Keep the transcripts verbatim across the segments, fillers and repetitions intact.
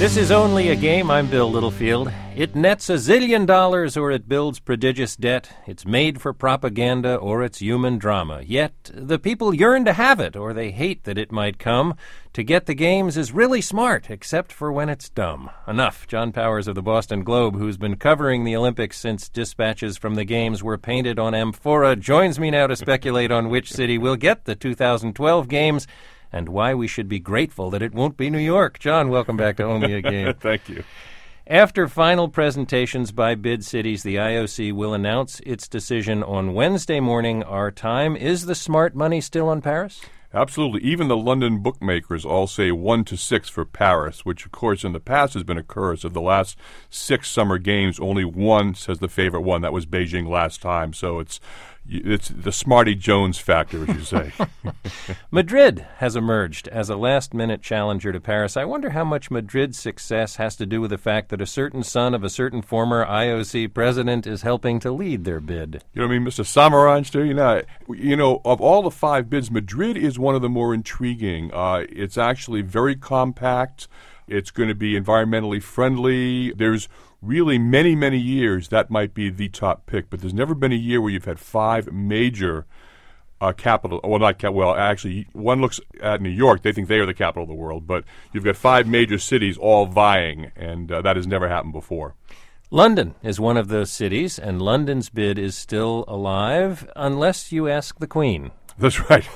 This is Only a Game. I'm Bill Littlefield. It nets a zillion dollars or it builds prodigious debt. It's made for propaganda or it's human drama. Yet the people yearn to have it or they hate that it might come. To get the games is really smart, except for when it's dumb. Enough. John Powers of the Boston Globe, who's been covering the Olympics since dispatches from the games were painted on amphora, joins me now to speculate on which city will get the two thousand twelve games and why we should be grateful that it won't be New York. John, welcome back to Only a Game. Thank you. After final presentations by bid cities, the I O C will announce its decision on Wednesday morning, our time. Is the smart money still on Paris? Absolutely. Even the London bookmakers all say one to six for Paris, which, of course, in the past has been a curse. Of the last six summer games, only one says the favorite one. That was Beijing last time. So it's it's the Smarty Jones factor, as you say. Madrid has emerged as a last-minute challenger to Paris. I wonder how much Madrid's success has to do with the fact that a certain son of a certain former I O C president is helping to lead their bid. You know what I mean, Mister Samaranch, too? You know, you know, of all the five bids, Madrid is one of the more intriguing. Uh, it's actually very compact. It's going to be environmentally friendly. There's really many, many years that might be the top pick, but there's never been a year where you've had five major uh, capital. Well, not cap. Well, actually, one looks at New York. They think they are the capital of the world, but you've got five major cities all vying, and uh, that has never happened before. London is one of those cities, and London's bid is still alive, unless you ask the Queen. That's right.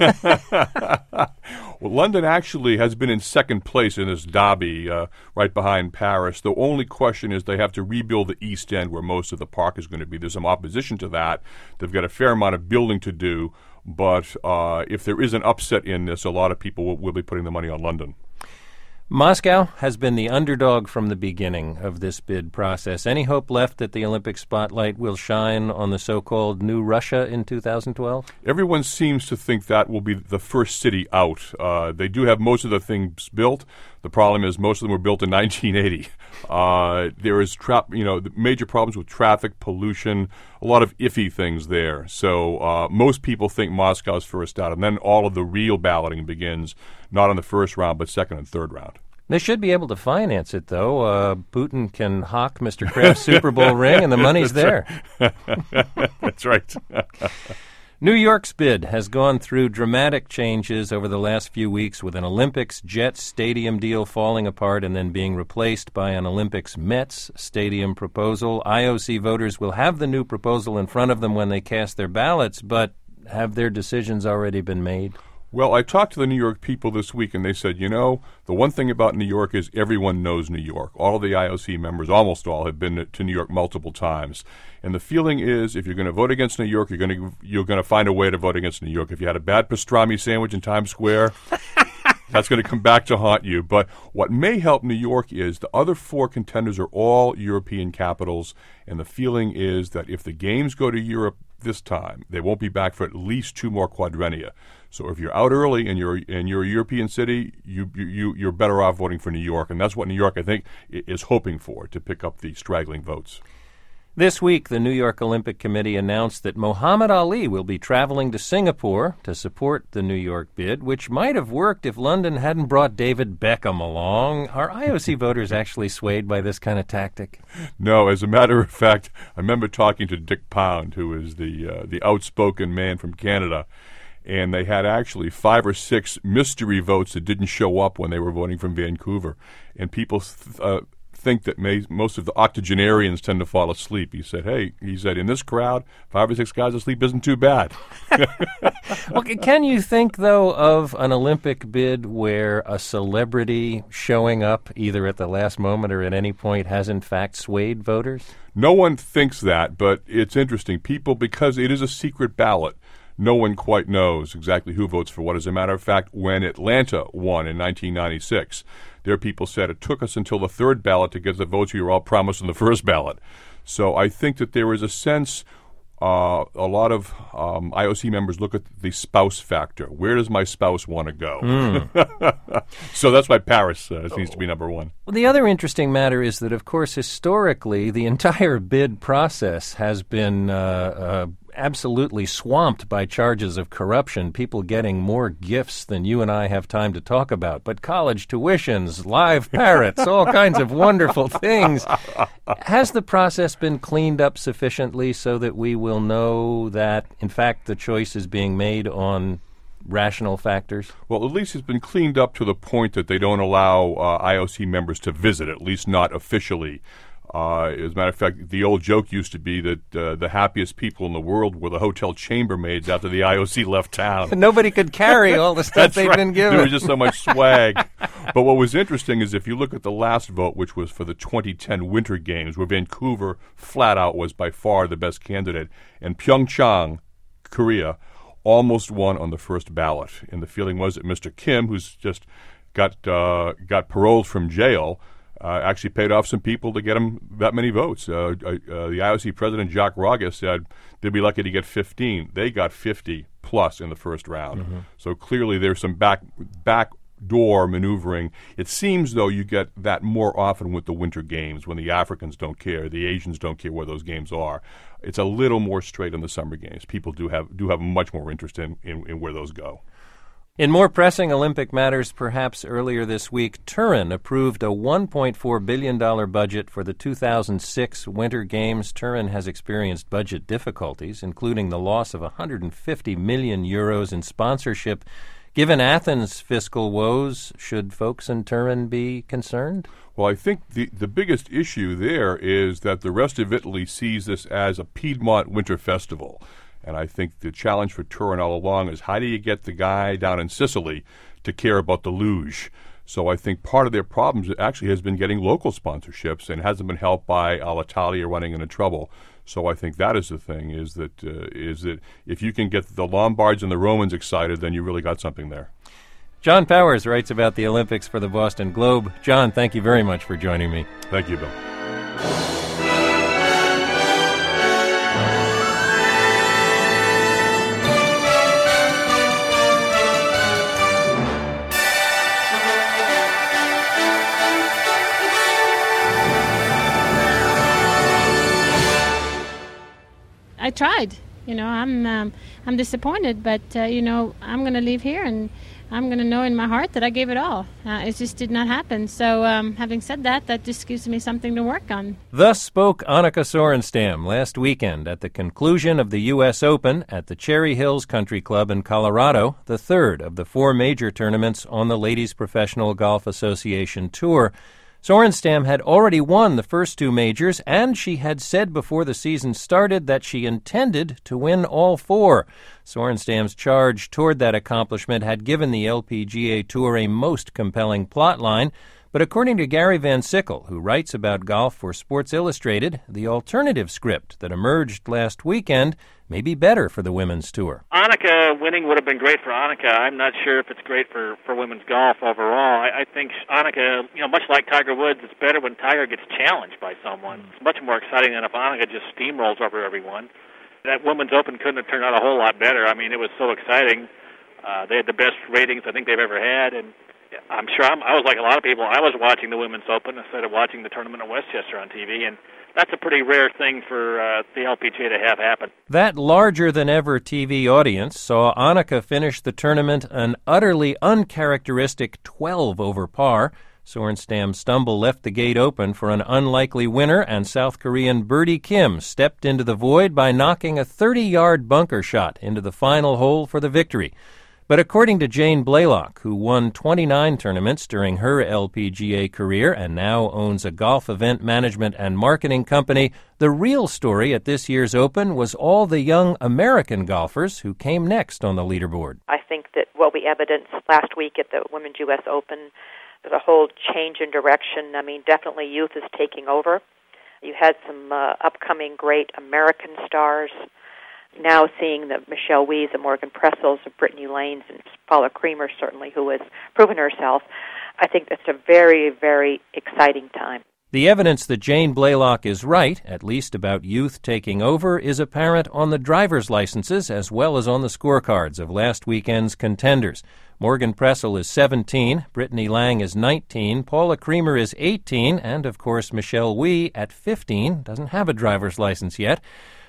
Well, London actually has been in second place in this derby, uh, right behind Paris. The only question is they have to rebuild the East End where most of the park is going to be. There's some opposition to that. They've got a fair amount of building to do. But uh, if there is an upset in this, a lot of people will, will be putting the money on London. Moscow has been the underdog from the beginning of this bid process. Any hope left that the Olympic spotlight will shine on the so-called new Russia in two thousand twelve? Everyone seems to think that will be the first city out. Uh, they do have most of the things built. The problem is most of them were built in nineteen eighty. Uh, there is tra- you know, major problems with traffic, pollution, a lot of iffy things there. So uh, most people think Moscow's first out, and then all of the real balloting begins, not on the first round, but second and third round. They should be able to finance it, though. Uh, Putin can hawk Mister Kraft's Super Bowl ring, and the money's there. That's right. New York's bid has gone through dramatic changes over the last few weeks, with an Olympics Jets stadium deal falling apart and then being replaced by an Olympics Mets stadium proposal. I O C voters will have the new proposal in front of them when they cast their ballots, but have their decisions already been made? Well, I talked to the New York people this week, and they said, you know, the one thing about New York is everyone knows New York. All of the I O C members, almost all, have been to New York multiple times. And the feeling is if you're going to vote against New York, you're going to you're going to find a way to vote against New York. If you had a bad pastrami sandwich in Times Square, that's going to come back to haunt you. But what may help New York is the other four contenders are all European capitals, and the feeling is that if the games go to Europe this time, they won't be back for at least two more quadrennia. So if you're out early and you're and you're a European city, you you you're better off voting for New York, and that's what New York, I think, is hoping for, to pick up the straggling votes. This week, the New York Olympic Committee announced that Muhammad Ali will be traveling to Singapore to support the New York bid, which might have worked if London hadn't brought David Beckham along. Are I O C voters actually swayed by this kind of tactic? No, as a matter of fact, I remember talking to Dick Pound, who is the uh, the outspoken man from Canada, and they had actually five or six mystery votes that didn't show up when they were voting from Vancouver, and people th- uh, think that may, most of the octogenarians tend to fall asleep. He said, hey, he said, in this crowd, five or six guys asleep isn't too bad. Well, can you think, though, of an Olympic bid where a celebrity showing up either at the last moment or at any point has, in fact, swayed voters? No one thinks that, but it's interesting. People, because it is a secret ballot, no one quite knows exactly who votes for what. As a matter of fact, when Atlanta won in nineteen ninety-six, their people said it took us until the third ballot to get the votes we were all promised in the first ballot. So I think that there is a sense, uh, a lot of um, I O C members look at the spouse factor. Where does my spouse want to go? Mm. So that's why Paris uh, needs to be number one. Well, the other interesting matter is that, of course, historically, the entire bid process has been uh, uh, absolutely swamped by charges of corruption, people getting more gifts than you and I have time to talk about. But college tuitions, live parrots, all kinds of wonderful things. Has the process been cleaned up sufficiently so that we will know that, in fact, the choice is being made on rational factors? Well, at least it's been cleaned up to the point that they don't allow uh, I O C members to visit, at least not officially. Uh, as a matter of fact, the old joke used to be that uh, the happiest people in the world were the hotel chambermaids after the I O C left town. Nobody could carry all the stuff they've right. been given. There was just so much swag. But what was interesting is if you look at the last vote, which was for the twenty ten Winter Games, where Vancouver flat out was by far the best candidate, and Pyeongchang, Korea, almost won on the first ballot. And the feeling was that Mister Kim, who's just got uh, got paroled from jail, Uh, actually paid off some people to get him that many votes. Uh, uh, the I O C president, Jacques Raga, said they'd be lucky to get fifteen. They got fifty plus in the first round. Mm-hmm. So clearly there's some back backdoor maneuvering. It seems, though, you get that more often with the Winter Games when the Africans don't care, the Asians don't care where those games are. It's a little more straight in the Summer Games. People do have do have much more interest in, in, in where those go. In more pressing Olympic matters, perhaps earlier this week, Turin approved a one point four billion dollars budget for the two thousand six Winter Games. Turin has experienced budget difficulties, including the loss of one hundred fifty million euros in sponsorship. Given Athens' fiscal woes, should folks in Turin be concerned? Well, I think the, the biggest issue there is that the rest of Italy sees this as a Piedmont Winter Festival. And I think the challenge for Turin all along is how do you get the guy down in Sicily to care about the luge? So I think part of their problems actually has been getting local sponsorships and hasn't been helped by Alitalia running into trouble. So I think that is the thing, is that uh, is that if you can get the Lombards and the Romans excited, then you really got something there. John Powers writes about the Olympics for the Boston Globe. John, thank you very much for joining me. Thank you, Bill. I tried. You know, I'm um, I'm disappointed, but uh, you know, I'm going to leave here and I'm going to know in my heart that I gave it all. Uh, it just did not happen. So, um, having said that, that just gives me something to work on. Thus spoke Annika Sorenstam last weekend at the conclusion of the U S Open at the Cherry Hills Country Club in Colorado, the third of the four major tournaments on the Ladies Professional Golf Association Tour. Sorenstam had already won the first two majors, and she had said before the season started that she intended to win all four. Sorenstam's charge toward that accomplishment had given the L P G A Tour a most compelling plotline, but according to Gary Van Sickle, who writes about golf for Sports Illustrated, the alternative script that emerged last weekend may be better for the women's tour. Annika winning would have been great for Annika. I'm not sure if it's great for, for women's golf overall. I, I think Annika, you know, much like Tiger Woods, it's better when Tiger gets challenged by someone. It's much more exciting than if Annika just steamrolls over everyone. That Women's Open couldn't have turned out a whole lot better. I mean, it was so exciting. Uh, they had the best ratings I think they've ever had, and I'm sure I'm, I was like a lot of people. I was watching the Women's Open instead of watching the tournament at Westchester on T V, and that's a pretty rare thing for uh, the L P G A to have happen. That larger-than-ever T V audience saw Annika finish the tournament an utterly uncharacteristic twelve over par. Sorenstam's stumble left the gate open for an unlikely winner, and South Korean Birdie Kim stepped into the void by knocking a thirty-yard bunker shot into the final hole for the victory. But according to Jane Blaylock, who won twenty-nine tournaments during her L P G A career and now owns a golf event management and marketing company, the real story at this year's Open was all the young American golfers who came next on the leaderboard. I think that what we evidenced last week at the Women's U S Open, there's a whole change in direction. I mean, definitely youth is taking over. You had some uh, upcoming great American stars. Now seeing the Michelle Wees, the Morgan Pressels, the Brittany Lanes, and Paula Creamer, certainly, who has proven herself, I think that's a very, very exciting time. The evidence that Jane Blaylock is right, at least about youth taking over, is apparent on the driver's licenses as well as on the scorecards of last weekend's contenders. Morgan Pressel is seventeen, Brittany Lang is nineteen, Paula Creamer is eighteen, and, of course, Michelle Wee, at fifteen, doesn't have a driver's license yet.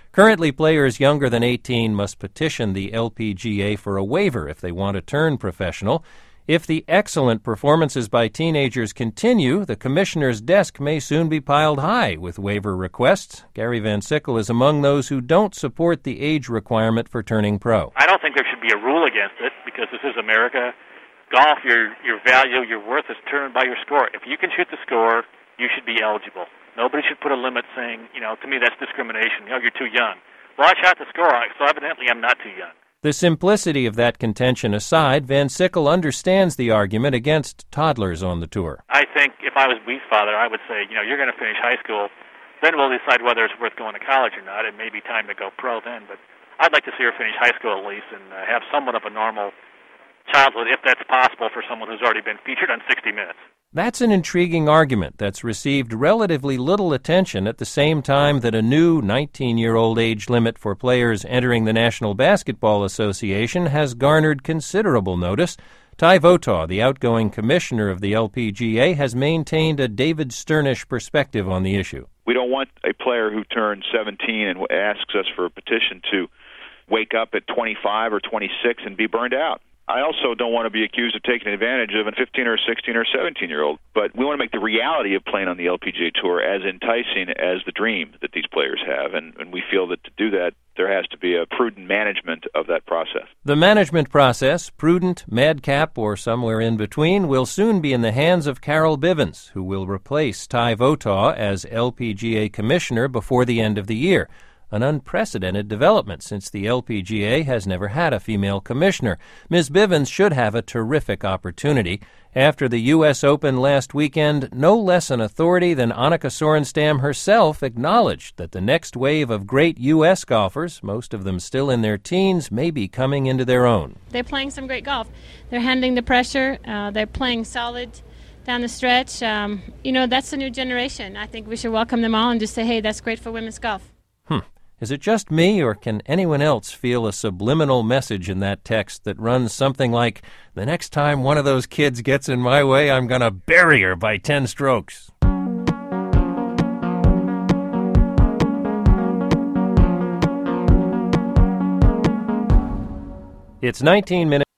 Currently, players younger than eighteen must petition the L P G A for a waiver if they want to turn professional. If the excellent performances by teenagers continue, the commissioner's desk may soon be piled high with waiver requests. Gary Van Sickle is among those who don't support the age requirement for turning pro. I don't think there should be a rule against it because this is America. Golf, your your value, your worth is determined by your score. If you can shoot the score, you should be eligible. Nobody should put a limit saying, you know, to me that's discrimination. You know, you're too young. Well, I shot the score, so evidently I'm not too young. The simplicity of that contention aside, Van Sickle understands the argument against toddlers on the tour. I think if I was Wee's father, I would say, you know, you're going to finish high school, then we'll decide whether it's worth going to college or not. It may be time to go pro then, but I'd like to see her finish high school at least and uh, have somewhat of a normal childhood, if that's possible for someone who's already been featured on sixty minutes. That's an intriguing argument that's received relatively little attention at the same time that a new nineteen-year-old age limit for players entering the National Basketball Association has garnered considerable notice. Ty Votaw, the outgoing commissioner of the L P G A, has maintained a David Sternish perspective on the issue. We don't want a player who turns seventeen and asks us for a petition to wake up at twenty-five or twenty-six and be burned out. I also don't want to be accused of taking advantage of a fifteen or sixteen or seventeen-year-old, but we want to make the reality of playing on the L P G A Tour as enticing as the dream that these players have, and, and we feel that to do that, there has to be a prudent management of that process. The management process, prudent, madcap, or somewhere in between, will soon be in the hands of Carol Bivens, who will replace Ty Votaw as L P G A commissioner before the end of the year. An unprecedented development since the L P G A has never had a female commissioner. Miz Bivens should have a terrific opportunity. After the U S Open last weekend, no less an authority than Annika Sorenstam herself acknowledged that the next wave of great U S golfers, most of them still in their teens, may be coming into their own. They're playing some great golf. They're handling the pressure. Uh, they're playing solid down the stretch. Um, you know, that's the new generation. I think we should welcome them all and just say, hey, that's great for women's golf. Hmm. Is it just me, or can anyone else feel a subliminal message in that text that runs something like, the next time one of those kids gets in my way, I'm going to bury her by ten strokes? It's nineteen minutes.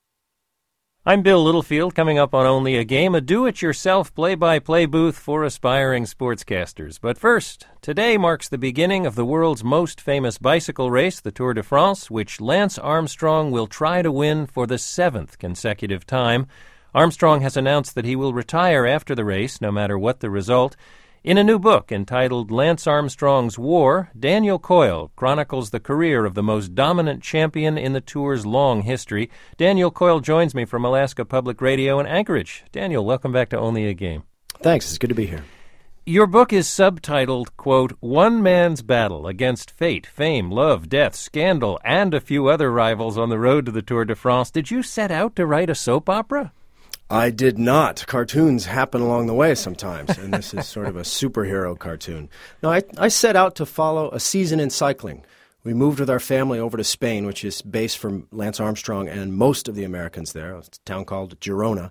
I'm Bill Littlefield, coming up on Only a Game, a do-it-yourself play-by-play booth for aspiring sportscasters. But first, today marks the beginning of the world's most famous bicycle race, the Tour de France, which Lance Armstrong will try to win for the seventh consecutive time. Armstrong has announced that he will retire after the race, no matter what the result. In a new book entitled Lance Armstrong's War, Daniel Coyle chronicles the career of the most dominant champion in the Tour's long history. Daniel Coyle joins me from Alaska Public Radio in Anchorage. Daniel, welcome back to Only a Game. Thanks. It's good to be here. Your book is subtitled, quote, One Man's Battle Against Fate, Fame, Love, Death, Scandal, and a Few Other Rivals on the Road to the Tour de France. Did you set out to write a soap opera? I did not. Cartoons happen along the way sometimes, and this is sort of a superhero cartoon. No, I, I set out to follow a season in cycling. We moved with our family over to Spain, which is base for Lance Armstrong and most of the Americans there. It's a town called Girona.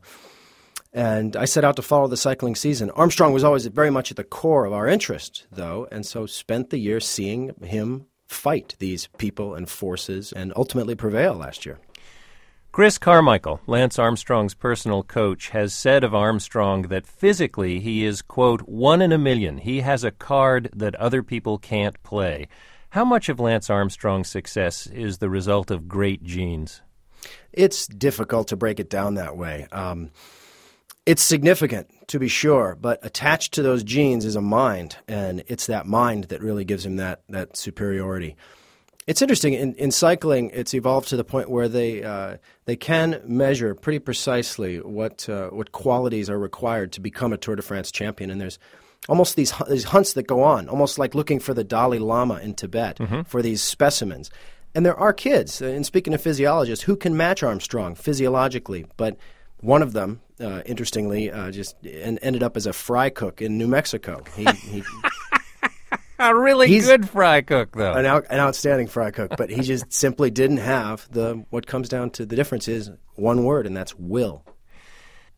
And I set out to follow the cycling season. Armstrong was always very much at the core of our interest, though, and so spent the year seeing him fight these people and forces and ultimately prevail last year. Chris Carmichael, Lance Armstrong's personal coach, has said of Armstrong that physically he is, quote, one in a million. He has a card that other people can't play. How much of Lance Armstrong's success is the result of great genes? It's difficult to break it down that way. Um, it's significant, to be sure, but attached to those genes is a mind, and it's that mind that really gives him that, that superiority. It's interesting. In, in cycling, it's evolved to the point where they uh, they can measure pretty precisely what uh, what qualities are required to become a Tour de France champion. And there's almost these these hunts that go on, almost like looking for the Dalai Lama in Tibet mm-hmm. for these specimens. And there are kids, and speaking of physiologists, who can match Armstrong physiologically. But one of them, uh, interestingly, uh, just en- ended up as a fry cook in New Mexico. He. he A really He's good fry cook, though. An, out, an outstanding fry cook, but he just simply didn't have the, what comes down to the difference is one word, and that's will.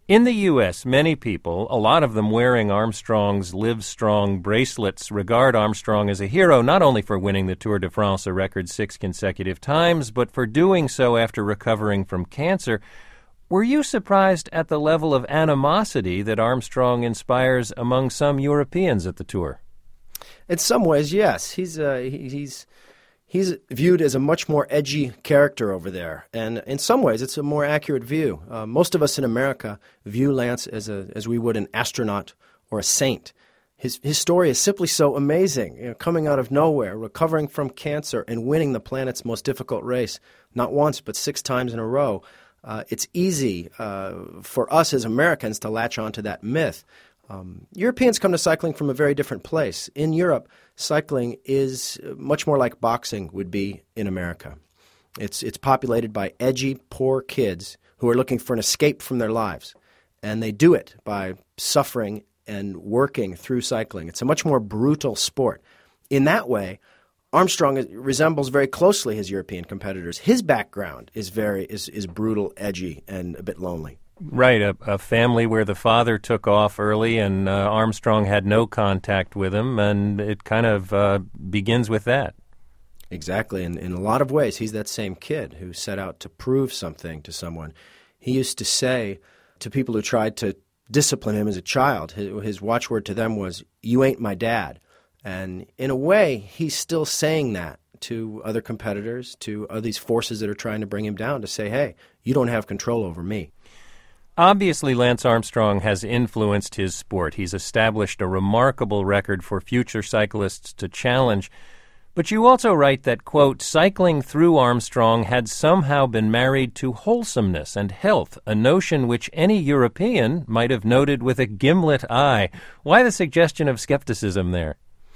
In the U S, many people, a lot of them wearing Armstrong's Live Strong bracelets, regard Armstrong as a hero not only for winning the Tour de France a record six consecutive times, but for doing so after recovering from cancer. Were you surprised at the level of animosity that Armstrong inspires among some Europeans at the Tour? In some ways, yes. He's uh, he, he's he's viewed as a much more edgy character over there, and in some ways, it's a more accurate view. Uh, most of us in America view Lance as a as we would an astronaut or a saint. His his story is simply so amazing. You know, coming out of nowhere, recovering from cancer, and winning the planet's most difficult race, not once but six times in a row. Uh, it's easy uh, for us as Americans to latch onto that myth. Um, Europeans come to cycling from a very different place. In Europe, cycling is much more like boxing would be in America. It's it's populated by edgy, poor kids who are looking for an escape from their lives, and they do it by suffering and working through cycling. It's a much more brutal sport. In that way, Armstrong resembles very closely his European competitors. His background is very is, is brutal, edgy, and a bit lonely. Right, a, a family where the father took off early and uh, Armstrong had no contact with him, and it kind of uh, begins with that. Exactly, and in a lot of ways, he's that same kid who set out to prove something to someone. He used to say to people who tried to discipline him as a child, his, his watchword to them was, "You ain't my dad." And in a way, he's still saying that to other competitors, to uh, these forces that are trying to bring him down, to say, hey, you don't have control over me. Obviously, Lance Armstrong has influenced his sport. He's established a remarkable record for future cyclists to challenge. But you also write that, quote, cycling through Armstrong had somehow been married to wholesomeness and health, a notion which any European might have noted with a gimlet eye. Why the suggestion of skepticism there?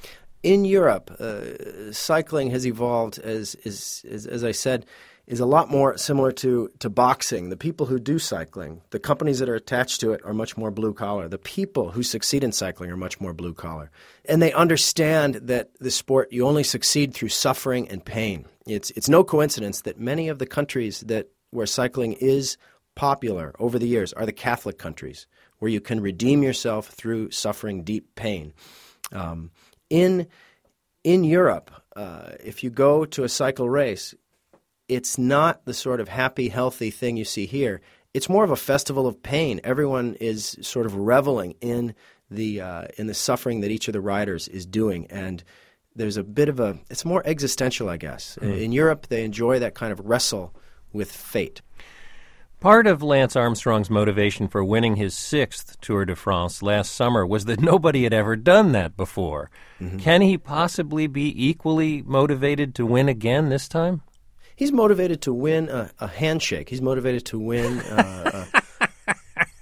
In Europe, uh, cycling has evolved, as, as, as, as I said, is a lot more similar to, to boxing. The people who do cycling, the companies that are attached to it are much more blue-collar. The people who succeed in cycling are much more blue-collar. And they understand that the sport, you only succeed through suffering and pain. It's, it's no coincidence that many of the countries that where cycling is popular over the years are the Catholic countries, where you can redeem yourself through suffering deep pain. Um, in, in Europe, uh, if you go to a cycle race, it's not the sort of happy, healthy thing you see here. It's more of a festival of pain. Everyone is sort of reveling in the uh, in the suffering that each of the riders is doing, and there's a bit of a – it's more existential, I guess. Mm. In Europe, they enjoy that kind of wrestle with fate. Part of Lance Armstrong's motivation for winning his sixth Tour de France last summer was that nobody had ever done that before. Mm-hmm. Can he possibly be equally motivated to win again this time? He's motivated to win a, a handshake. He's motivated to win uh, uh,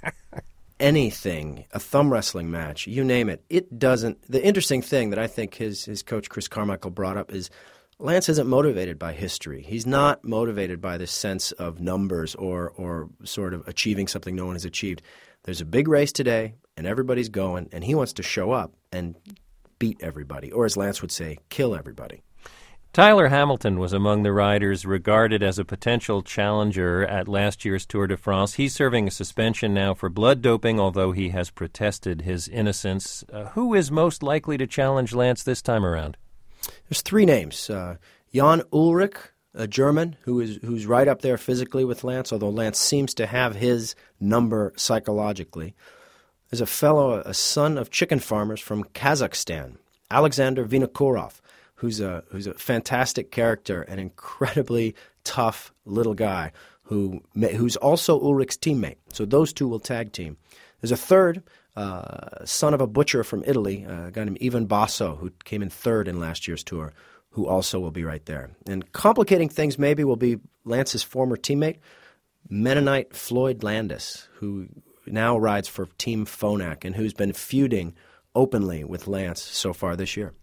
anything, a thumb wrestling match, you name it. It doesn't – the interesting thing that I think his, his coach Chris Carmichael brought up is Lance isn't motivated by history. He's not motivated by this sense of numbers or, or sort of achieving something no one has achieved. There's a big race today, and everybody's going, and he wants to show up and beat everybody, or as Lance would say, kill everybody. Tyler Hamilton was among the riders regarded as a potential challenger at last year's Tour de France. He's serving a suspension now for blood doping, although he has protested his innocence. Uh, who is most likely to challenge Lance this time around? There's three names. Uh, Jan Ullrich, a German, who is who's right up there physically with Lance, although Lance seems to have his number psychologically. There's a fellow, a son of chicken farmers from Kazakhstan, Alexander Vinokurov, who's a who's a fantastic character, an incredibly tough little guy who who's also Ulrich's teammate. So those two will tag team. There's a third, uh, son of a butcher from Italy, uh, a guy named Ivan Basso, who came in third in last year's tour, who also will be right there. And complicating things maybe will be Lance's former teammate, Mennonite Floyd Landis, who now rides for Team Phonak and who's been feuding openly with Lance so far this year.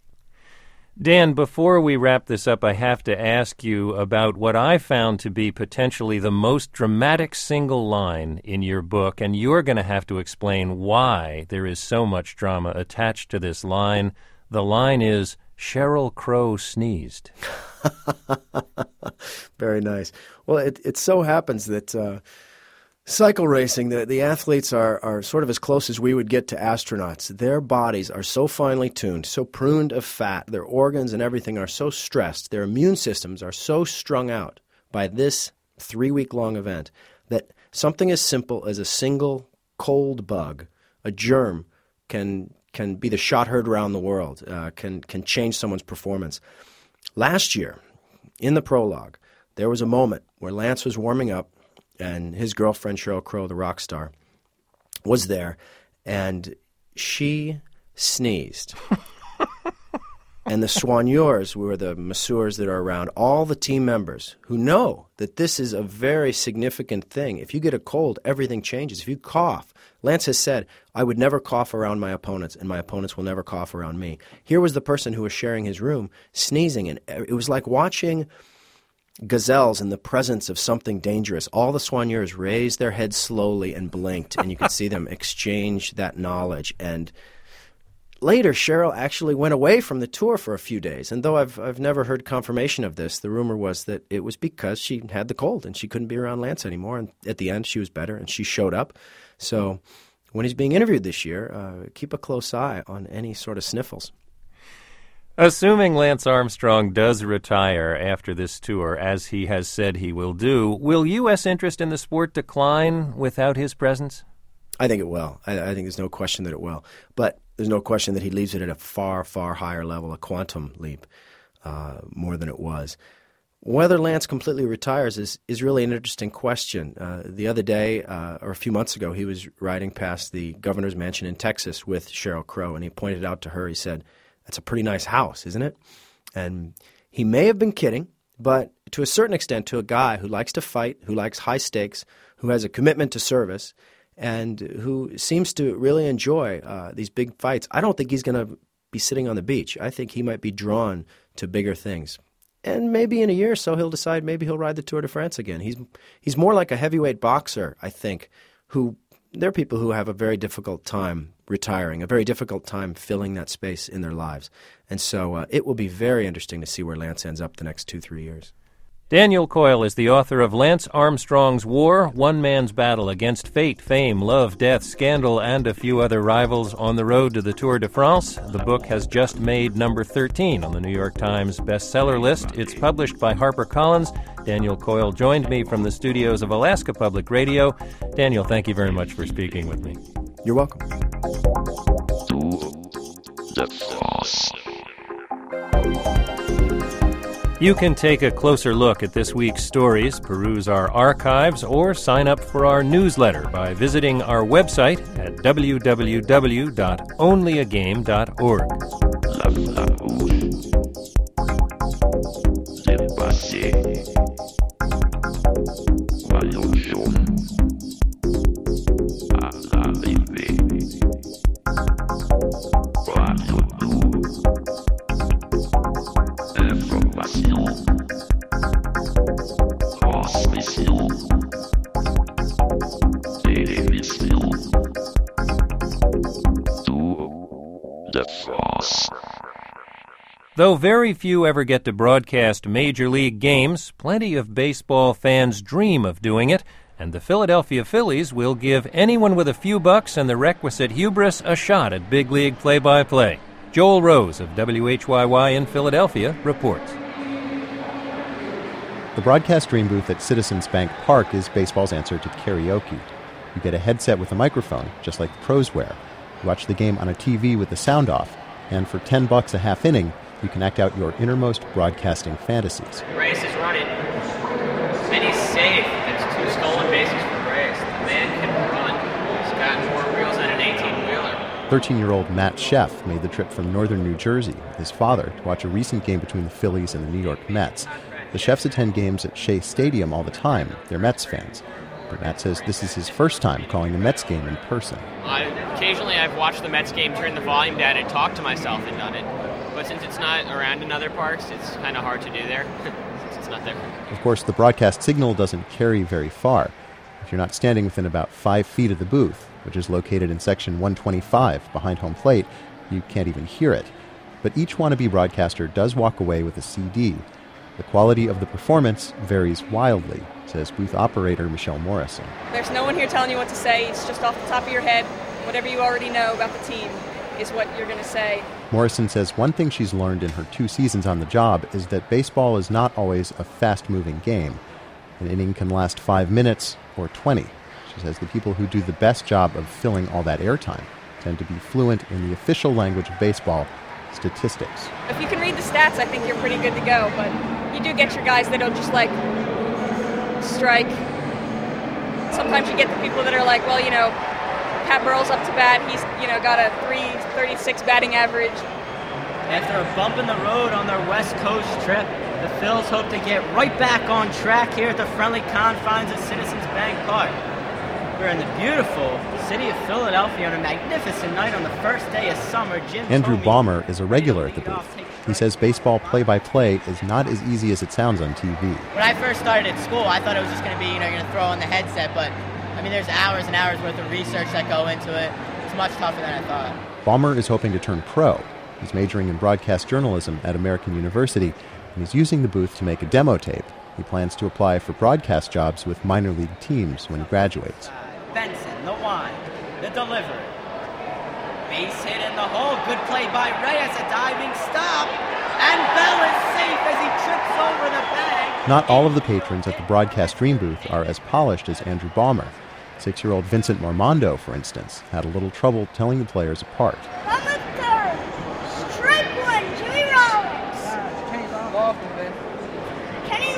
Dan, before we wrap this up, I have to ask you about what I found to be potentially the most dramatic single line in your book, and you're going to have to explain why there is so much drama attached to this line. The line is, Sheryl Crow sneezed. Very nice. Well, it, it so happens that uh, Cycle racing, the, the athletes are, are sort of as close as we would get to astronauts. Their bodies are so finely tuned, so pruned of fat. Their organs and everything are so stressed. Their immune systems are so strung out by this three-week-long event that something as simple as a single cold bug, a germ, can can be the shot heard around the world, uh, can can change someone's performance. Last year, in the prologue, there was a moment where Lance was warming up, and his girlfriend, Sheryl Crow, the rock star, was there, and she sneezed. And the soigneurs were the masseurs that are around, all the team members who know that this is a very significant thing. If you get a cold, everything changes. If you cough, Lance has said, I would never cough around my opponents, and my opponents will never cough around me. Here was the person who was sharing his room sneezing, and it was like watching gazelles in the presence of something dangerous. All the soigneurs raised their heads slowly and blinked, and you could see them exchange that knowledge. And later, Sheryl actually went away from the tour for a few days. And though I've I've never heard confirmation of this, the rumor was that it was because she had the cold and she couldn't be around Lance anymore. And at the end, she was better and she showed up. So when he's being interviewed this year, uh, keep a close eye on any sort of sniffles. Assuming Lance Armstrong does retire after this tour, as he has said he will do, will U S interest in the sport decline without his presence? I think it will. I, I think there's no question that it will. But there's no question that he leaves it at a far, far higher level, a quantum leap, uh, more than it was. Whether Lance completely retires is, is really an interesting question. Uh, the other day, uh, or a few months ago, he was riding past the governor's mansion in Texas with Sheryl Crow, and he pointed out to her, he said, "That's a pretty nice house, isn't it?" And he may have been kidding, but to a certain extent, to a guy who likes to fight, who likes high stakes, who has a commitment to service, and who seems to really enjoy uh, these big fights, I don't think he's going to be sitting on the beach. I think he might be drawn to bigger things. And maybe in a year or so he'll decide maybe he'll ride the Tour de France again. He's he's more like a heavyweight boxer, I think, who there are people who have a very difficult time retiring, a very difficult time filling that space in their lives. And so uh, it will be very interesting to see where Lance ends up the next two, three years. Daniel Coyle is the author of Lance Armstrong's War, One Man's Battle Against Fate, Fame, Love, Death, Scandal, and a few other rivals on the road to the Tour de France. The book has just made number thirteen on the New York Times bestseller list. It's published by HarperCollins. Daniel Coyle joined me from the studios of Alaska Public Radio. Daniel, thank you very much for speaking with me. You're welcome. Tour de France. You can take a closer look at this week's stories, peruse our archives, or sign up for our newsletter by visiting our website at w w w dot only a game dot org. La Farouche. Dépassé. Maillot jaune. À l'arrivée. Radio Tour. Information. Transmission. Télévision. Tour de France. Though very few ever get to broadcast major league games, plenty of baseball fans dream of doing it, and the Philadelphia Phillies will give anyone with a few bucks and the requisite hubris a shot at big league play-by-play. Joel Rose of W H Y Y in Philadelphia reports. The broadcast dream booth at Citizens Bank Park is baseball's answer to karaoke. You get a headset with a microphone, just like the pros wear. You watch the game on a T V with the sound off, and for ten bucks a half inning, you can act out your innermost broadcasting fantasies. Grace is running, and he's safe. That's two stolen bases for Grace. The man can run. He's got more reels than an eighteen-wheeler. thirteen-year-old Matt Sheff made the trip from northern New Jersey with his father to watch a recent game between the Phillies and the New York Mets. The Sheffs attend games at Shea Stadium all the time. They're Mets fans. But Matt says this is his first time calling a Mets game in person. I, occasionally I've watched the Mets game, turned the volume down, and talked to myself and done it. But since it's not around in other parks, it's kind of hard to do there, since it's not there. Of course, the broadcast signal doesn't carry very far. If you're not standing within about five feet of the booth, which is located in section one twenty-five behind home plate, you can't even hear it. But each wannabe broadcaster does walk away with a C D. The quality of the performance varies wildly, says booth operator Michelle Morrison. There's no one here telling you what to say. It's just off the top of your head. Whatever you already know about the team is what you're going to say. Morrison says one thing she's learned in her two seasons on the job is that baseball is not always a fast-moving game. An inning can last five minutes or twenty. She says the people who do the best job of filling all that airtime tend to be fluent in the official language of baseball, statistics. If you can read the stats, I think you're pretty good to go, but you do get your guys that don't just, like, strike. Sometimes you get the people that are like, well, you know, Pat Burrell's up to bat. He's, you know, got a three thirty-six batting average. After a bump in the road on their West Coast trip, the Phils hope to get right back on track here at the friendly confines of Citizens Bank Park. We're in the beautiful city of Philadelphia on a magnificent night on the first day of summer. Jim Andrew Thome- Baumer is a regular at the booth. He says baseball play-by-play is not as easy as it sounds on T V. When I first started at school, I thought it was just going to be, you know, you're going to throw on the headset, but I mean, there's hours and hours worth of research that go into it. It's much tougher than I thought. Baumer is hoping to turn pro. He's majoring in broadcast journalism at American University, and he's using the booth to make a demo tape. He plans to apply for broadcast jobs with minor league teams when he graduates. Benson, the one, the delivery. Base hit in the hole. Good play by Reyes, a diving stop. And Bell is safe as he trips over the bag. Not all of the patrons at the broadcast dream booth are as polished as Andrew Baumer. Six-year-old Vincent Mormondo, for instance, had a little trouble telling the players apart. On the third, strike one, Jimmy Rollins. Kenny Lofton. Kenny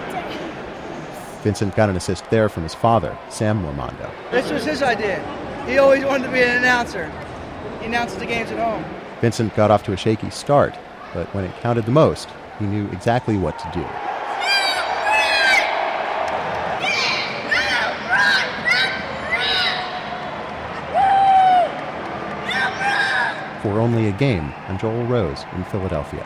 Lofton. Vincent got an assist there from his father, Sam Mormondo. This was his idea. He always wanted to be an announcer. He announces the games at home. Vincent got off to a shaky start, but when it counted the most, he knew exactly what to do. For Only a Game on Joel Rose in Philadelphia.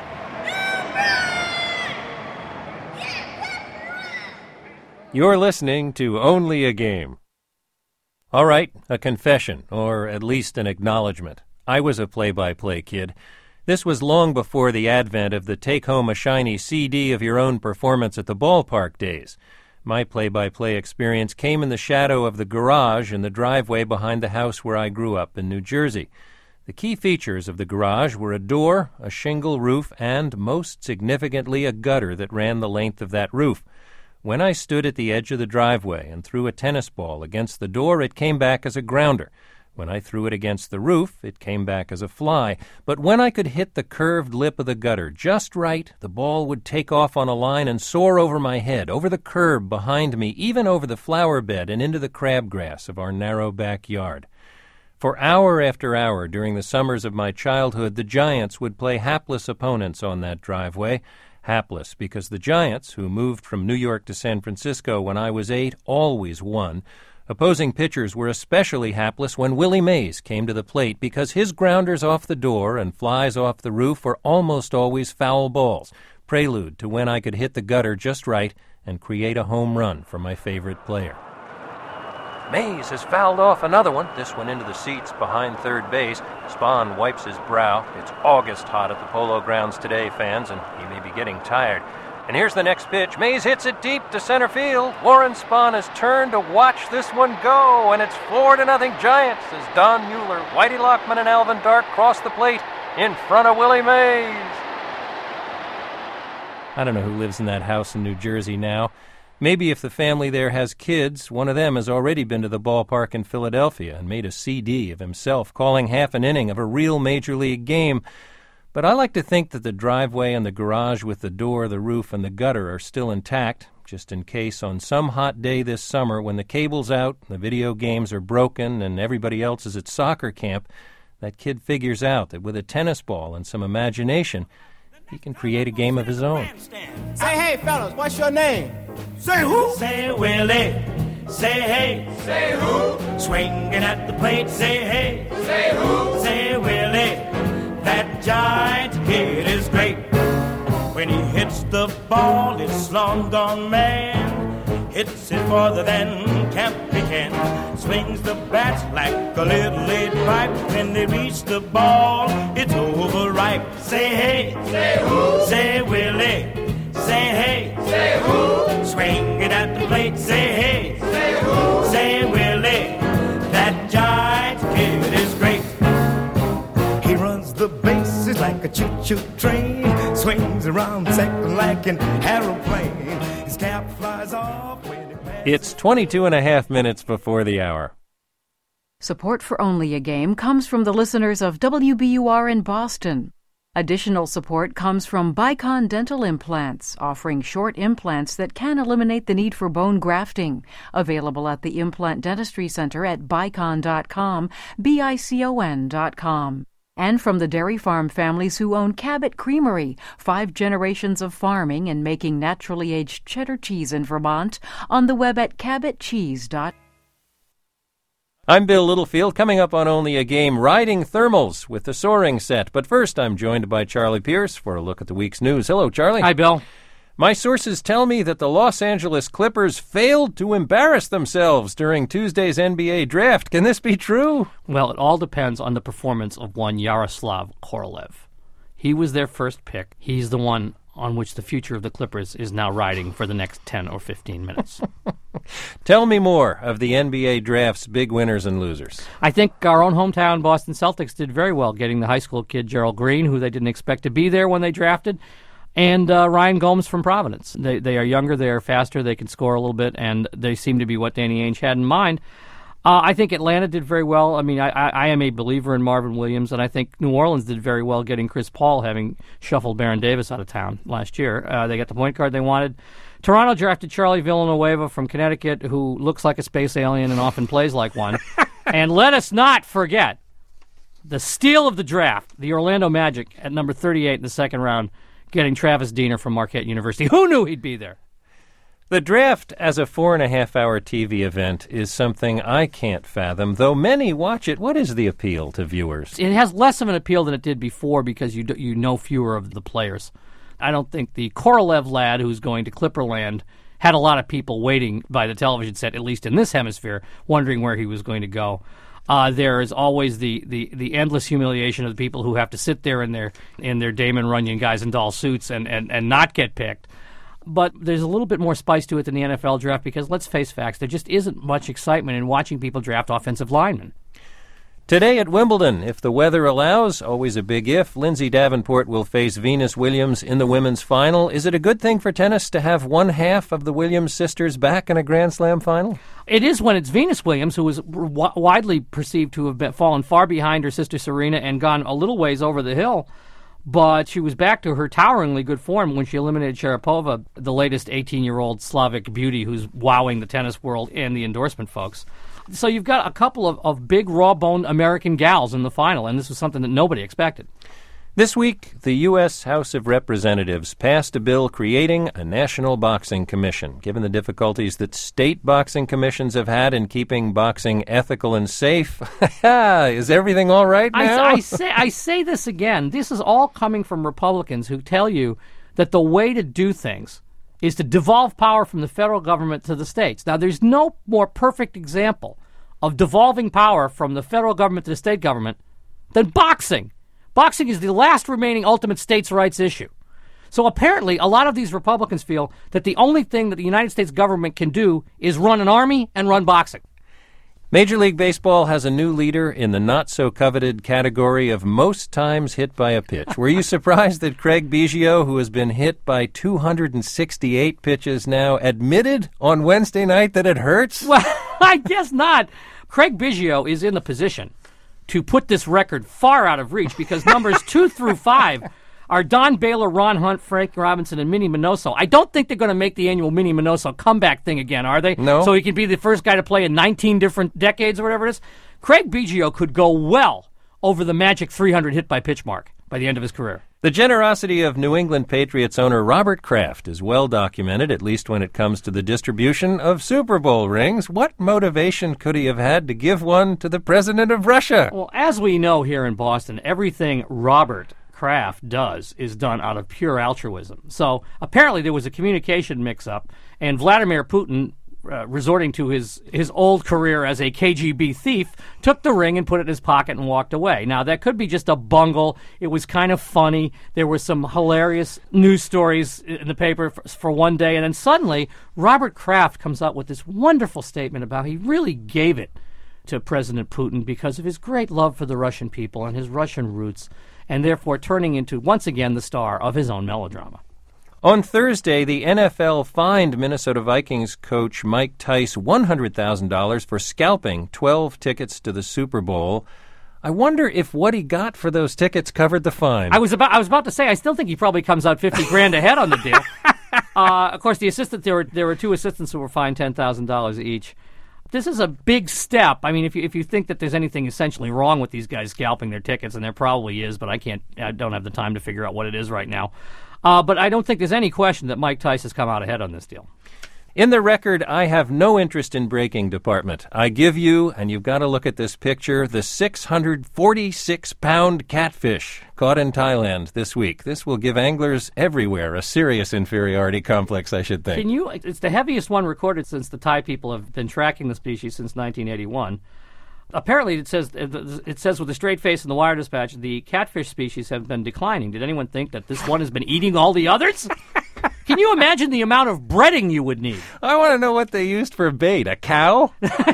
You're listening to Only a Game. All right, a confession, or at least an acknowledgement. I was a play-by-play kid. This was long before the advent of the take-home-a-shiny C D of your own performance at the ballpark days. My play-by-play experience came in the shadow of the garage in the driveway behind the house where I grew up in New Jersey. The key features of the garage were a door, a shingle roof, and, most significantly, a gutter that ran the length of that roof. When I stood at the edge of the driveway and threw a tennis ball against the door, it came back as a grounder. When I threw it against the roof, it came back as a fly. But when I could hit the curved lip of the gutter just right, the ball would take off on a line and soar over my head, over the curb behind me, even over the flower bed and into the crabgrass of our narrow backyard. For hour after hour during the summers of my childhood, the Giants would play hapless opponents on that driveway. Hapless because the Giants, who moved from New York to San Francisco when I was eight, always won. Opposing pitchers were especially hapless when Willie Mays came to the plate because his grounders off the door and flies off the roof were almost always foul balls, prelude to when I could hit the gutter just right and create a home run for my favorite player. Mays has fouled off another one, this one into the seats behind third base. Spahn wipes his brow. It's August hot at the Polo Grounds today, fans, and he may be getting tired. And here's the next pitch. Mays hits it deep to center field. Warren Spahn has turned to watch this one go, and it's four to nothing Giants as Don Mueller, Whitey Lockman, and Alvin Dark cross the plate in front of Willie Mays. I don't know who lives in that house in New Jersey now. Maybe if the family there has kids, one of them has already been to the ballpark in Philadelphia and made a C D of himself calling half an inning of a real Major League game. But I like to think that the driveway and the garage with the door, the roof, and the gutter are still intact, just in case on some hot day this summer when the cable's out, the video games are broken, and everybody else is at soccer camp, that kid figures out that with a tennis ball and some imagination, he can create a game of his own. Say hey, fellas, what's your name? Say who? Say Willie. Say hey. Say who? Swinging at the plate. Say hey. Say who? Say Willie. That giant kid is great. When he hits the ball, it's long gone man. Hits it farther than Campy can. Swings the bats like a little lead pipe. When they reach the ball, it's overripe. Say hey. Say who? Say Willie. Say hey, say who? Swinging at the plate, say hey, say who? Say Willie, that giant kid is great. He runs the bases like a choo-choo train, swings around second like an aeroplane. His cap flies off when it passes. It's twenty-two and a half minutes before the hour. Support for Only a Game comes from the listeners of W B U R in Boston. Additional support comes from Bicon Dental Implants, offering short implants that can eliminate the need for bone grafting. Available at the Implant Dentistry Center at bicon dot com, B I C O N dot com. And from the dairy farm families who own Cabot Creamery, five generations of farming and making naturally aged cheddar cheese in Vermont, on the web at cabot cheese dot com. I'm Bill Littlefield, coming up on Only a Game, riding thermals with the soaring set. But first, I'm joined by Charlie Pierce for a look at the week's news. Hello, Charlie. Hi, Bill. My sources tell me that the Los Angeles Clippers failed to embarrass themselves during Tuesday's N B A draft. Can this be true? Well, it all depends on the performance of one Yaroslav Korolev. He was their first pick. He's the one on which the future of the Clippers is now riding for the next ten or fifteen minutes. Tell me more of the N B A draft's big winners and losers. I think our own hometown Boston Celtics did very well getting the high school kid Gerald Green, who they didn't expect to be there when they drafted, and uh, Ryan Gomes from Providence. They they are younger, they are faster, they can score a little bit, and they seem to be what Danny Ainge had in mind. Uh, I think Atlanta did very well. I mean, I, I, I am a believer in Marvin Williams, and I think New Orleans did very well getting Chris Paul, having shuffled Baron Davis out of town last year. Uh, they got the point guard they wanted. Toronto drafted Charlie Villanueva from Connecticut, who looks like a space alien and often plays like one. And let us not forget the steal of the draft, the Orlando Magic at number thirty-eight in the second round, getting Travis Diener from Marquette University. Who knew he'd be there? The draft as a four-and-a-half-hour T V event is something I can't fathom, though many watch it. What is the appeal to viewers? It has less of an appeal than it did before because you do, you know fewer of the players. I don't think the Korolev lad who's going to Clipperland had a lot of people waiting by the television set, at least in this hemisphere, wondering where he was going to go. Uh, there is always the, the, the endless humiliation of the people who have to sit there in their in their Damon Runyon guys in doll suits and, and, and not get picked. But there's a little bit more spice to it than the N F L draft because, let's face facts, there just isn't much excitement in watching people draft offensive linemen. Today at Wimbledon, if the weather allows, always a big if, Lindsay Davenport will face Venus Williams in the women's final. Is it a good thing for tennis to have one half of the Williams sisters back in a Grand Slam final? It is when it's Venus Williams, who is w- widely perceived to have been, fallen far behind her sister Serena and gone a little ways over the hill. But she was back to her toweringly good form when she eliminated Sharapova, the latest eighteen-year-old Slavic beauty who's wowing the tennis world and the endorsement folks. So you've got a couple of, of big, raw-boned American gals in the final, and this was something that nobody expected. This week, the U S House of Representatives passed a bill creating a National Boxing Commission. Given the difficulties that state boxing commissions have had in keeping boxing ethical and safe, is everything all right now? I, I, say, I say this again. This is all coming from Republicans who tell you that the way to do things is to devolve power from the federal government to the states. Now, there's no more perfect example of devolving power from the federal government to the state government than boxing. Boxing is the last remaining ultimate states' rights issue. So apparently, a lot of these Republicans feel that the only thing that the United States government can do is run an army and run boxing. Major League Baseball has a new leader in the not-so-coveted category of most times hit by a pitch. Were you surprised that Craig Biggio, who has been hit by two hundred sixty-eight pitches now, admitted on Wednesday night that it hurts? Well, I guess not. Craig Biggio is in the position to put this record far out of reach because numbers two through five are Don Baylor, Ron Hunt, Frank Robinson, and Minnie Minoso. I don't think they're going to make the annual Minnie Minoso comeback thing again, are they? No. So he can be the first guy to play in nineteen different decades or whatever it is. Craig Biggio could go well over the magic three hundred hit by pitch mark by the end of his career. The generosity of New England Patriots owner Robert Kraft is well documented, at least when it comes to the distribution of Super Bowl rings. What motivation could he have had to give one to the president of Russia? Well, as we know here in Boston, everything Robert Kraft does is done out of pure altruism. So apparently there was a communication mix-up, and Vladimir Putin uh, resorting to his, his old career as a K G B thief, took the ring and put it in his pocket and walked away. Now, that could be just a bungle. It was kind of funny. There were some hilarious news stories in the paper for, for one day, and then suddenly Robert Kraft comes out with this wonderful statement about he really gave it to President Putin because of his great love for the Russian people and his Russian roots, and therefore turning into, once again, the star of his own melodrama. On Thursday, the N F L fined Minnesota Vikings coach Mike Tice one hundred thousand dollars for scalping twelve tickets to the Super Bowl. I wonder if what he got for those tickets covered the fine. I was about I was about to say, I still think he probably comes out fifty grand ahead on the deal. uh, of course, the assistant there were there were two assistants who were fined ten thousand dollars each. This is a big step. I mean, if you if you think that there's anything essentially wrong with these guys scalping their tickets, and there probably is, but I can't, I don't have the time to figure out what it is right now. Uh, but I don't think there's any question that Mike Tice has come out ahead on this deal. In the record, I have no interest in breaking department. I give you, and you've got to look at this picture, the six hundred forty-six pound catfish caught in Thailand this week. This will give anglers everywhere a serious inferiority complex, I should think. Can you? It's the heaviest one recorded since the Thai people have been tracking the species since nineteen eighty-one. Apparently, it says it says with a straight face in the Wire Dispatch, the catfish species have been declining. Did anyone think that this one has been eating all the others? Can you imagine the amount of breading you would need? I want to know what they used for bait. A cow?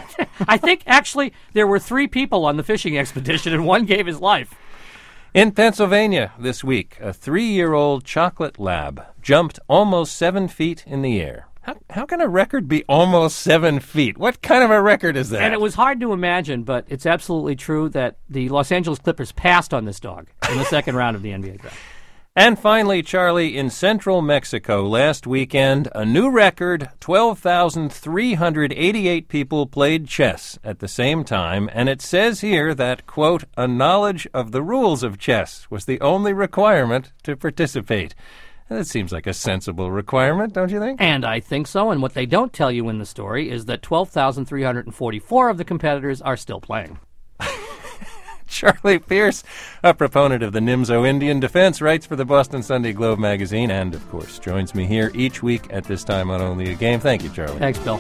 I think, actually, there were three people on the fishing expedition, and one gave his life. In Pennsylvania this week, a three-year-old chocolate lab jumped almost seven feet in the air. How, how can a record be almost seven feet? What kind of a record is that? And it was hard to imagine, but it's absolutely true that the Los Angeles Clippers passed on this dog in the second round of the N B A draft. And finally, Charlie, in central Mexico last weekend, a new record, twelve thousand three hundred eighty-eight people played chess at the same time, and it says here that, quote, a knowledge of the rules of chess was the only requirement to participate. That seems like a sensible requirement, don't you think? And I think so, and what they don't tell you in the story is that twelve thousand three hundred forty-four of the competitors are still playing. Charlie Pierce, a proponent of the Nimzo Indian defense, writes for the Boston Sunday Globe magazine and, of course, joins me here each week at this time on Only a Game. Thank you, Charlie. Thanks, Bill.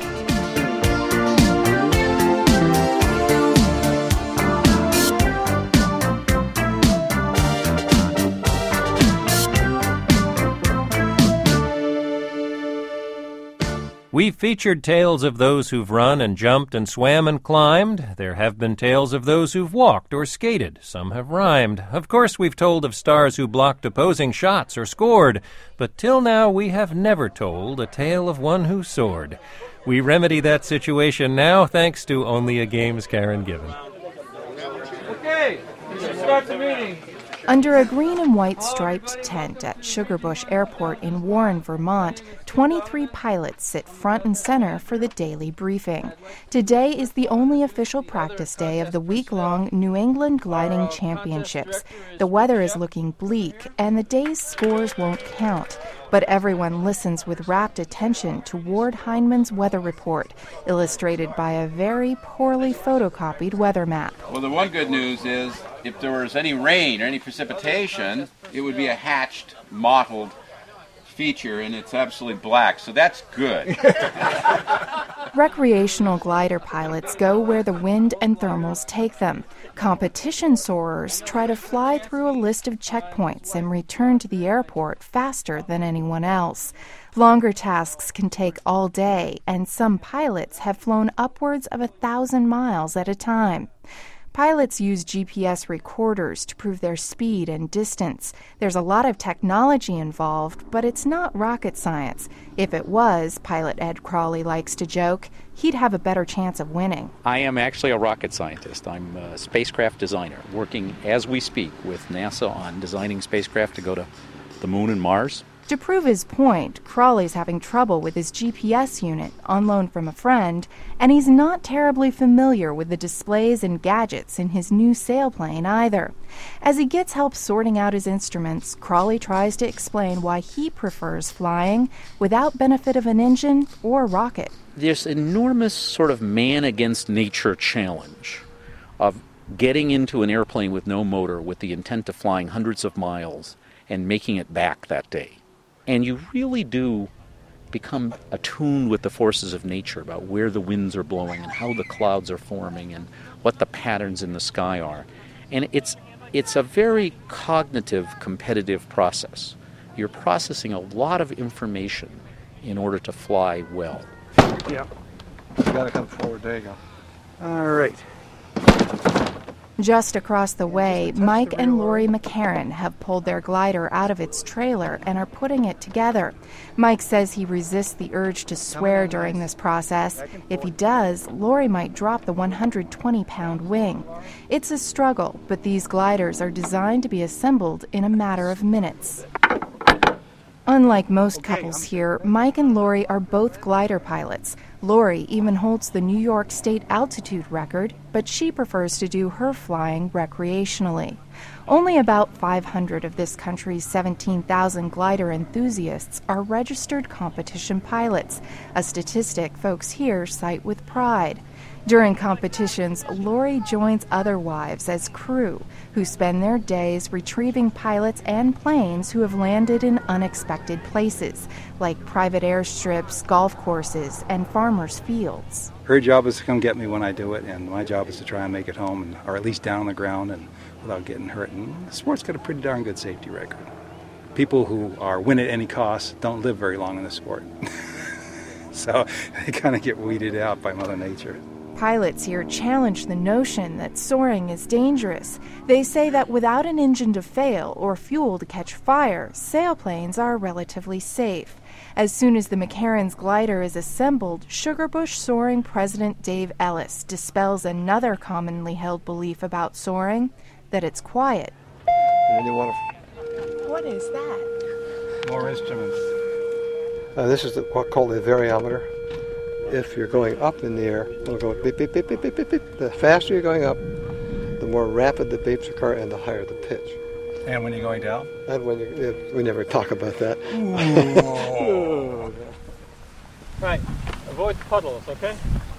We've featured tales of those who've run and jumped and swam and climbed. There have been tales of those who've walked or skated. Some have rhymed. Of course, we've told of stars who blocked opposing shots or scored. But till now, we have never told a tale of one who soared. We remedy that situation now thanks to Only a Game's Karen Given. Okay, we should start the meeting. Under a green and white striped tent at Sugarbush Airport in Warren, Vermont, twenty-three pilots sit front and center for the daily briefing. Today is the only official practice day of the week-long New England Gliding Championships. The weather is looking bleak, and the day's scores won't count. But everyone listens with rapt attention to Ward Heineman's weather report, illustrated by a very poorly photocopied weather map. Well, the one good news is if there was any rain or any precipitation, it would be a hatched, mottled feature, and it's absolutely black, so that's good. Recreational glider pilots go where the wind and thermals take them. Competition soarers try to fly through a list of checkpoints and return to the airport faster than anyone else. Longer tasks can take all day, and some pilots have flown upwards of a thousand miles at a time. Pilots use G P S recorders to prove their speed and distance. There's a lot of technology involved, but it's not rocket science. If it was, pilot Ed Crawley likes to joke, he'd have a better chance of winning. I am actually a rocket scientist. I'm a spacecraft designer, working as we speak with NASA on designing spacecraft to go to the moon and Mars. To prove his point, Crawley's having trouble with his G P S unit on loan from a friend, and he's not terribly familiar with the displays and gadgets in his new sailplane either. As he gets help sorting out his instruments, Crawley tries to explain why he prefers flying without benefit of an engine or rocket. There's enormous sort of man-against-nature challenge of getting into an airplane with no motor with the intent of flying hundreds of miles and making it back that day. And you really do become attuned with the forces of nature about where the winds are blowing and how the clouds are forming and what the patterns in the sky are. And it's it's a very cognitive, competitive process. You're processing a lot of information in order to fly well. Yeah. You gotta come forward. There you go. All right. Just across the way, Mike and Lori McCarran have pulled their glider out of its trailer and are putting it together. Mike says he resists the urge to swear during this process. If he does, Lori might drop the one hundred twenty pound wing. It's a struggle, but these gliders are designed to be assembled in a matter of minutes. Unlike most couples here, Mike and Lori are both glider pilots. Lori even holds the New York State altitude record, but she prefers to do her flying recreationally. Only about five hundred of this country's seventeen thousand glider enthusiasts are registered competition pilots, a statistic folks here cite with pride. During competitions, Lori joins other wives as crew, who spend their days retrieving pilots and planes who have landed in unexpected places, like private airstrips, golf courses, and farmers' fields. Her job is to come get me when I do it, and my job is to try and make it home, and, or at least down on the ground and without getting hurt. And the sport's got a pretty darn good safety record. People who are win at any cost don't live very long in the sport. So they kind of get weeded out by Mother Nature. Pilots here challenge the notion that soaring is dangerous. They say that without an engine to fail or fuel to catch fire, sailplanes are relatively safe. As soon as the McCarran's glider is assembled, Sugarbush Soaring President Dave Ellis dispels another commonly held belief about soaring, that it's quiet. And then you want to... What is that? More instruments. Uh, this is the, what's called the variometer. If you're going up in the air, it'll go beep, beep, beep, beep, beep, beep, beep. The faster you're going up, the more rapid the beeps occur and the higher the pitch. And when you're going down? And when you, we never talk about that. Right. Avoid puddles, okay?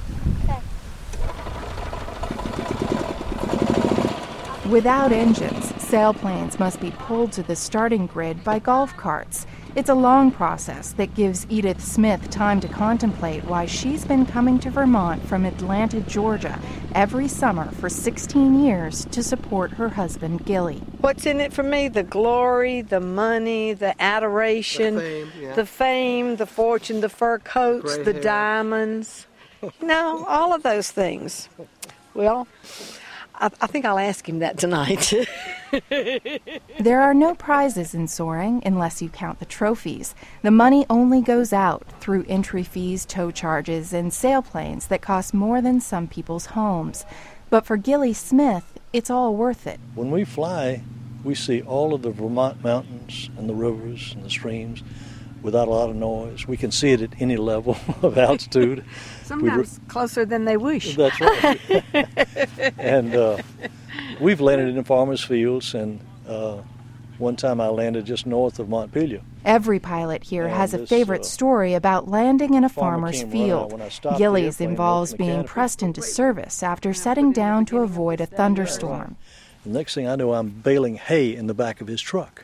Without engines, sailplanes must be pulled to the starting grid by golf carts. It's a long process that gives Edith Smith time to contemplate why she's been coming to Vermont from Atlanta, Georgia, every summer for sixteen years to support her husband, Gilly. What's in it for me? The glory, the money, the adoration, the fame, yeah. the, fame, the fortune, the fur coats, Gray the hair. diamonds. No, all of those things. Well, I, I think I'll ask him that tonight. There are no prizes in soaring unless you count the trophies. The money only goes out through entry fees, tow charges, and sailplanes that cost more than some people's homes. But for Gilly Smith, it's all worth it. When we fly, we see all of the Vermont mountains and the rivers and the streams without a lot of noise. We can see it at any level of altitude. Sometimes re- closer than they wish. That's right. And uh, we've landed in farmers' fields, and uh, one time I landed just north of Montpelier. Every pilot here and has a this, favorite uh, story about landing in a farmer farmer's came field. running. When I stopped Gilly's the airplane, involves looked being mechanically. pressed into service after setting down to avoid a thunderstorm. The next thing I know, I'm baling hay in the back of his truck.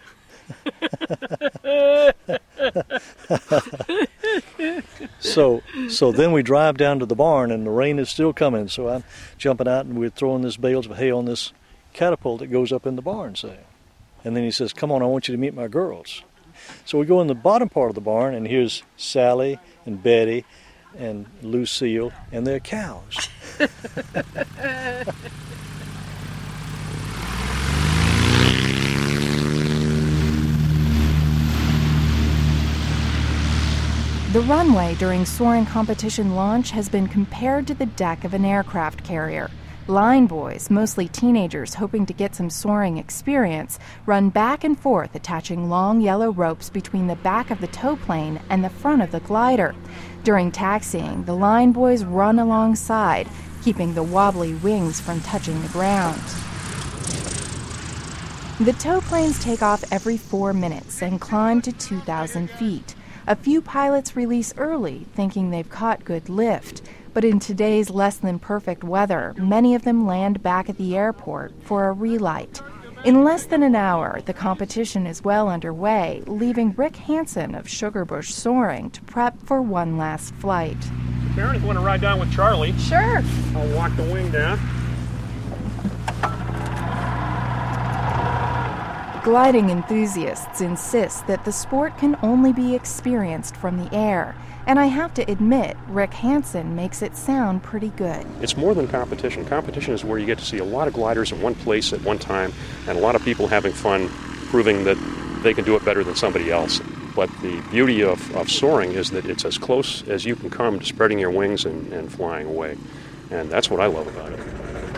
so so then we drive down to the barn, and the rain is still coming, so I'm jumping out and we're throwing this bales of hay on this catapult that goes up in the barn, say. And then he says, come on, I want you to meet my girls. So we go in the bottom part of the barn, and here's Sally and Betty and Lucille and their cows. The runway during soaring competition launch has been compared to the deck of an aircraft carrier. Line boys, mostly teenagers hoping to get some soaring experience, run back and forth attaching long yellow ropes between the back of the tow plane and the front of the glider. During taxiing, the line boys run alongside, keeping the wobbly wings from touching the ground. The tow planes take off every four minutes and climb to two thousand feet. A few pilots release early, thinking they've caught good lift. But in today's less-than-perfect weather, many of them land back at the airport for a relight. In less than an hour, the competition is well underway, leaving Rick Hansen of Sugarbush Soaring to prep for one last flight. Karen, if you want to ride down with Charlie. Sure. I'll walk the wing down. Gliding enthusiasts insist that the sport can only be experienced from the air, and I have to admit, Rick Hansen makes it sound pretty good. It's more than competition. Competition is where you get to see a lot of gliders in one place at one time, and a lot of people having fun, proving that they can do it better than somebody else. But the beauty of, of soaring is that it's as close as you can come to spreading your wings and, and flying away. And that's what I love about it.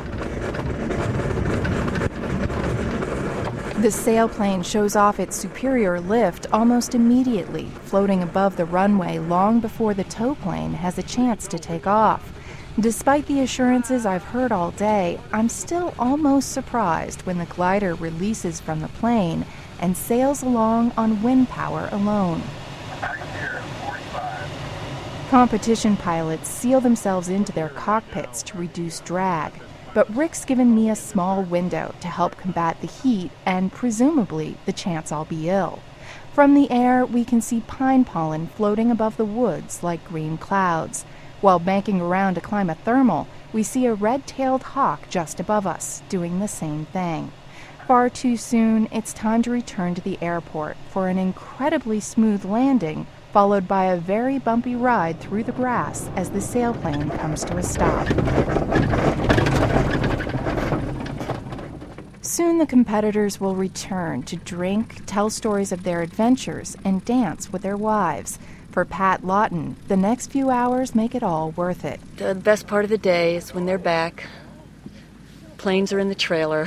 The sailplane shows off its superior lift almost immediately, floating above the runway long before the tow plane has a chance to take off. Despite the assurances I've heard all day, I'm still almost surprised when the glider releases from the plane and sails along on wind power alone. Competition pilots seal themselves into their cockpits to reduce drag. But Rick's given me a small window to help combat the heat and, presumably, the chance I'll be ill. From the air, we can see pine pollen floating above the woods like green clouds. While banking around to climb a thermal, we see a red-tailed hawk just above us, doing the same thing. Far too soon, it's time to return to the airport for an incredibly smooth landing, followed by a very bumpy ride through the grass as the sailplane comes to a stop. Soon the competitors will return to drink, tell stories of their adventures, and dance with their wives. For Pat Lawton, the next few hours make it all worth it. The best part of the day is when they're back. Planes are in the trailer.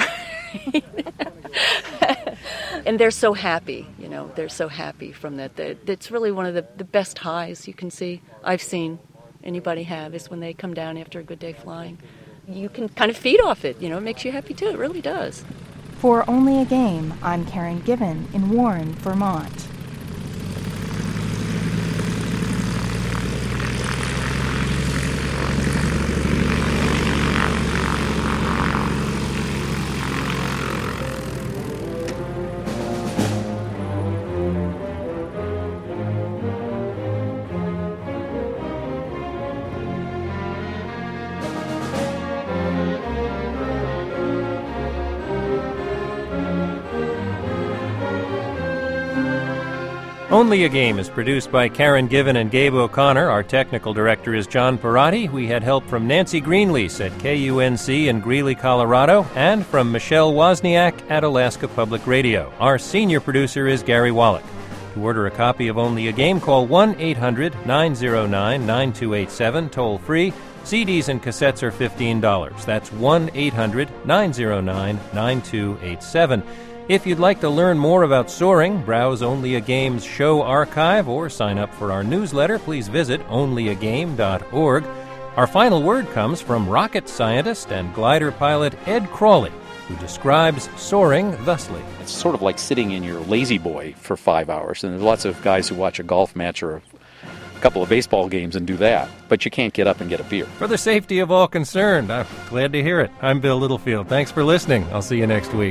And they're so happy, you know, they're so happy from that. It's really one of the, the best highs you can see, I've seen anybody have, is when they come down after a good day flying. You can kind of feed off it, you know, it makes you happy too, it really does. For Only a Game, I'm Karen Given in Warren, Vermont. Only a Game is produced by Karen Given and Gabe O'Connor. Our technical director is John Perotti. We had help from Nancy Greenlease at K U N C in Greeley, Colorado, and from Michelle Wozniak at Alaska Public Radio. Our senior producer is Gary Wallach. To order a copy of Only a Game, call one eight hundred nine oh nine nine two eight seven, toll free. C Ds and cassettes are fifteen dollars. That's one eight hundred nine oh nine nine two eight seven. If you'd like to learn more about soaring, browse Only a Game's show archive, or sign up for our newsletter, please visit only a game dot org. Our final word comes from rocket scientist and glider pilot Ed Crawley, who describes soaring thusly. It's sort of like sitting in your lazy boy for five hours, and there's lots of guys who watch a golf match or a couple of baseball games and do that, but you can't get up and get a beer. For the safety of all concerned, I'm glad to hear it. I'm Bill Littlefield. Thanks for listening. I'll see you next week.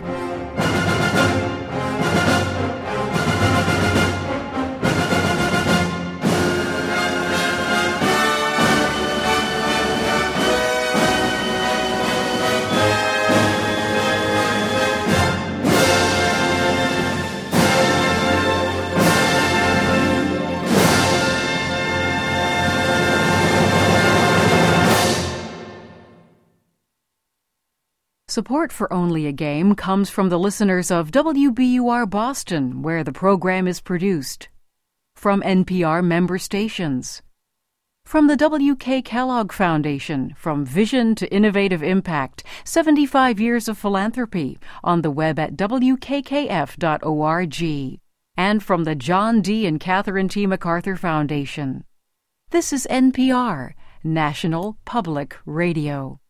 Support for Only a Game comes from the listeners of W B U R Boston, where the program is produced. From N P R member stations. From the W K Kellogg Foundation, from Vision to Innovative Impact, seventy-five years of philanthropy, on the web at w k k f dot org. And from the John D. and Catherine T. MacArthur Foundation. This is N P R, National Public Radio.